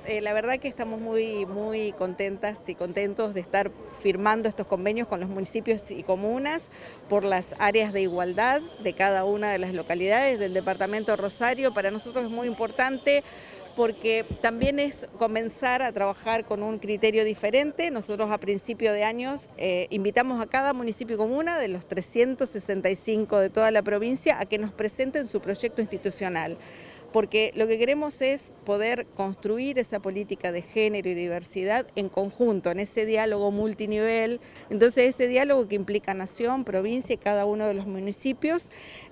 La verdad que estamos muy contentas y contentos de estar firmando estos convenios con los municipios y comunas por las áreas de igualdad de cada una de las localidades del departamento de Rosario. Para nosotros es muy importante porque también es comenzar a trabajar con un criterio diferente. Nosotros a principio de años invitamos a cada municipio y comuna de los 365 de toda la provincia a que nos presenten su proyecto institucional, porque lo que queremos es poder construir esa política de género y diversidad en conjunto, en ese diálogo multinivel. Entonces ese diálogo que implica nación, provincia y cada uno de los municipios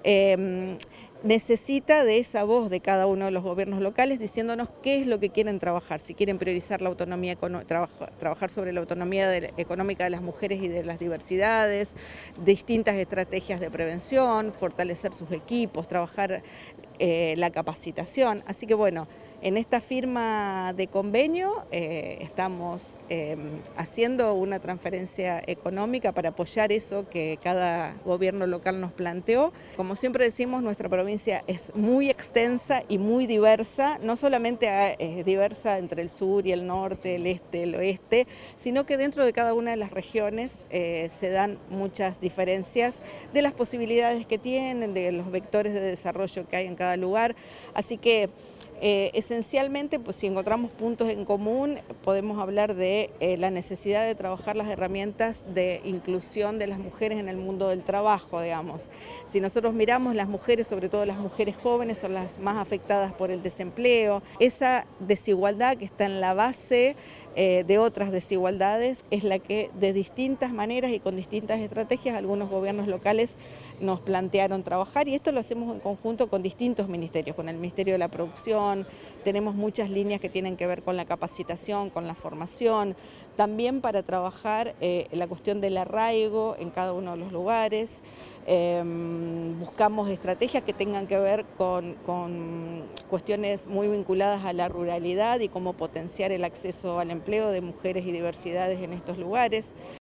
necesita de esa voz de cada uno de los gobiernos locales diciéndonos qué es lo que quieren trabajar, si quieren priorizar la autonomía, trabajar sobre la autonomía económica de las mujeres y de las diversidades, distintas estrategias de prevención, fortalecer sus equipos, trabajar la capacitación. Así que bueno, en esta firma de convenio estamos haciendo una transferencia económica para apoyar eso que cada gobierno local nos planteó. Como siempre decimos, nuestra provincia es muy extensa y muy diversa, no solamente es diversa entre el sur y el norte, el este, el oeste, sino que dentro de cada una de las regiones se dan muchas diferencias de las posibilidades que tienen, de los vectores de desarrollo que hay en cada lugar. Así que esencialmente, pues si encontramos puntos en común, podemos hablar de la necesidad de trabajar las herramientas de inclusión de las mujeres en el mundo del trabajo, digamos. Si nosotros miramos, las mujeres, sobre todo las mujeres jóvenes, son las más afectadas por el desempleo. Esa desigualdad que está en la base de otras desigualdades es la que de distintas maneras y con distintas estrategias algunos gobiernos locales nos plantearon trabajar, y esto lo hacemos en conjunto con distintos ministerios, con el Ministerio de la Producción. Tenemos muchas líneas que tienen que ver con la capacitación, con la formación, también para trabajar la cuestión del arraigo en cada uno de los lugares. Buscamos estrategias que tengan que ver con cuestiones muy vinculadas a la ruralidad y cómo potenciar el acceso al empleo de mujeres y diversidades en estos lugares.